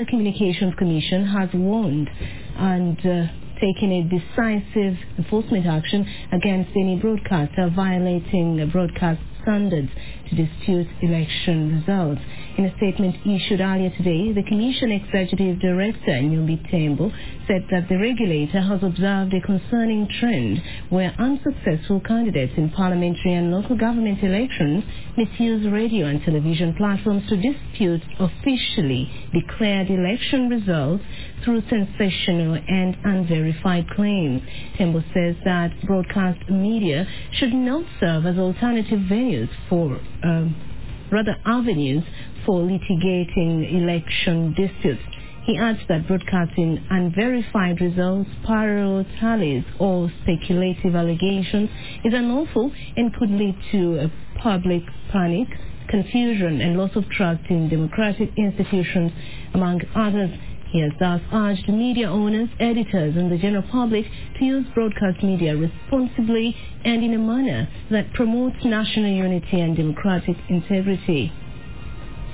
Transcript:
The Communications Commission has warned and taken a decisive enforcement action against any broadcaster violating broadcast standards to dispute election results. In a statement issued earlier today, the Commission Executive Director, Nyumbi Tembo, said that the regulator has observed a concerning trend where unsuccessful candidates in parliamentary and local government elections misuse radio and television platforms to dispute officially declared election results through sensational and unverified claims. Tembo says that broadcast media should not serve as alternative venues for avenues for litigating election disputes. He adds that broadcasting unverified results, parallel tallies, or speculative allegations is unlawful and could lead to public panic, confusion, and loss of trust in democratic institutions, among others. He has thus urged media owners, editors, and the general public to use broadcast media responsibly and in a manner that promotes national unity and democratic integrity.